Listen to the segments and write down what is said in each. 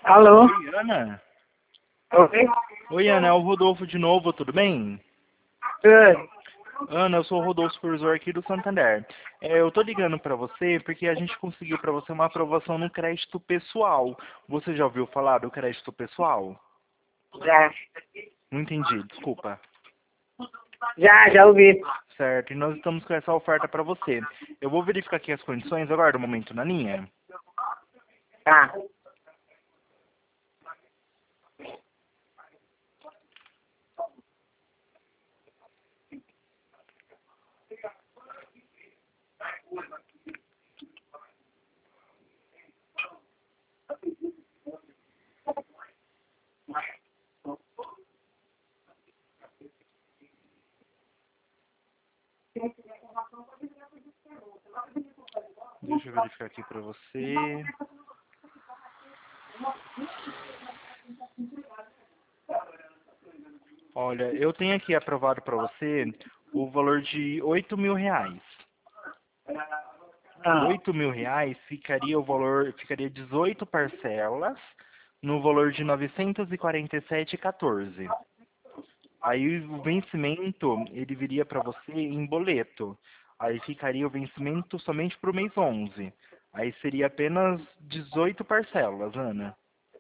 Alô? Oi, Ana. Oi? Oi, Ana, é o Rodolfo de novo, tudo bem? Tudo. Ana, eu sou o Rodolfo, supervisor aqui do Santander. Eu tô ligando pra você porque a gente conseguiu pra você uma aprovação no crédito pessoal. Você já ouviu falar do crédito pessoal? Já. Não entendi, desculpa. Já ouvi. Certo, e nós estamos com essa oferta pra você. Eu vou verificar aqui as condições, aguarda um momento na linha. Tá. Deixa eu verificar aqui pra você. Olha, eu tenho aqui aprovado pra você o valor de R$ 8.000. Ah, R$ 8.000 ficaria o valor, ficaria 18 parcelas no valor de 947,14. Aí o vencimento ele viria para você em boleto. Aí ficaria o vencimento somente para o mês 11. Aí seria apenas 18 parcelas, Ana.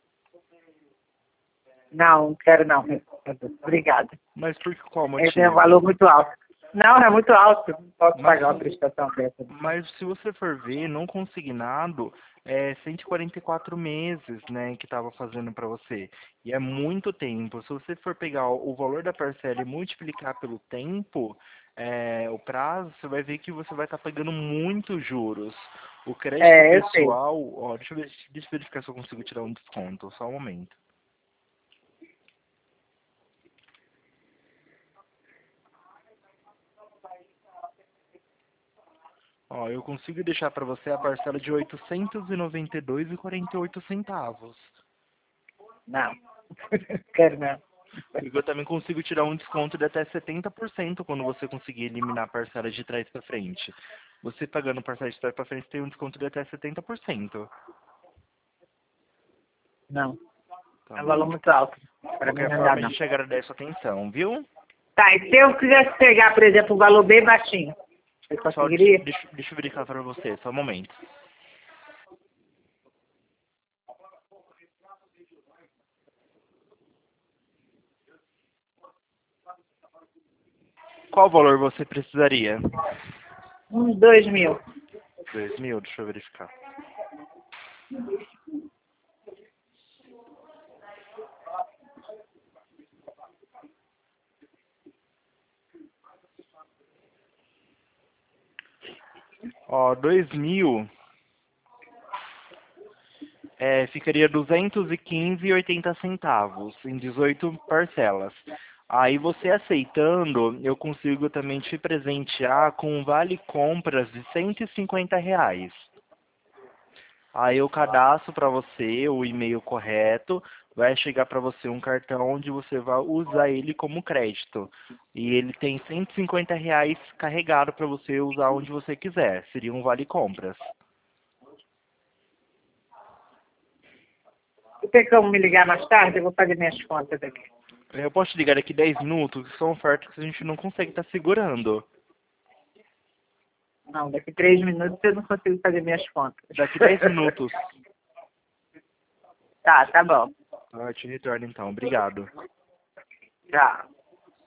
não quero não. Obrigada. Mas por qual Esse é um valor motivo? muito alto. Não, é muito alto. Não posso Mas, pagar uma prestação dessa. mas se você for ver, não consignado, é 144 meses, né, que estava fazendo para você. E é muito tempo. Se você for pegar o valor da parcela e multiplicar pelo tempo, o prazo, você vai ver que você vai estar pagando muitos juros. O crédito É, eu sei. pessoal, ó, deixa eu verificar se eu consigo tirar um desconto, só um momento. Ó, eu consigo deixar para você a parcela de R$ 892,48. Não. Quero não. Eu também consigo tirar um desconto de até 70% quando você conseguir eliminar a parcela de trás para frente. Você pagando parcela de trás para frente tem um desconto de até 70%. Não. Tá É um bom? valor muito alto. De Para mim qualquer não dá forma, a não. gente agradece a atenção, viu? Tá, e se eu quisesse pegar, por exemplo, um valor bem baixinho, eu Só conseguiria? deixa eu verificar para você, só um momento. Qual valor você precisaria? Uns 2.000. 2.000, deixa eu verificar. Ó, 2.000 ficaria 215,80 em 18 parcelas. Aí você aceitando, eu consigo também te presentear com um vale compras de R$ 150. Aí eu cadastro para você o e-mail correto, vai chegar para você um cartão onde você vai usar ele como crédito. E ele tem R$ 150 carregado para você usar onde você quiser. Seria um vale compras. Você tem como me ligar mais tarde? Eu vou fazer minhas contas aqui. Eu posso te ligar daqui 10 minutos, que são ofertas que a gente não consegue estar segurando. Não, daqui 3 minutos eu não consigo fazer minhas contas. Daqui 10 minutos. Tá bom. Ah, eu te retorno então. Obrigado. Tchau.